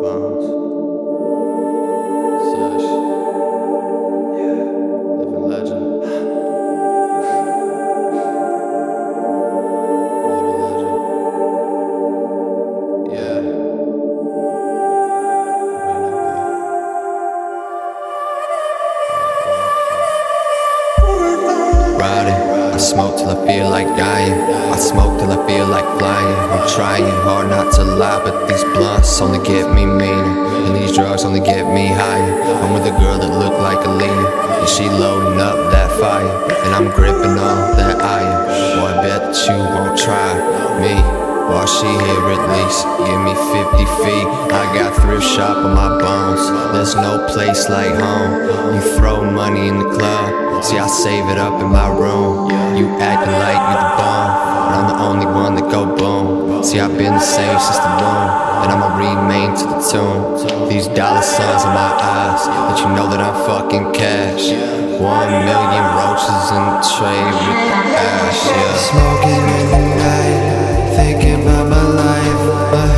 bones. Such. Yeah. Living legend. Living legend. Yeah. Riding, I smoke till I feel like dying. I smoke till I feel like flying. I'm trying hard not to lie, but these blunts only get me meaner, and these drugs only get me higher. I'm with a girl that look like a leader, and she loading up that fire, and I'm gripping on that iron. Boy, I bet that you won't try me. While she here at least, give me 50 feet. I got thrift shop on my bones. There's no place like home. You throw money in the club, see I save it up in my room. You acting like you the bomb, but I'm the only one that go boom. See I've been the same since the womb, and I'ma remain to the tomb. These dollar signs in my eyes, let you know that I'm fucking cash. 1 million roaches in the tray with the ash, yeah. Smoking in the night, thinking about my life. My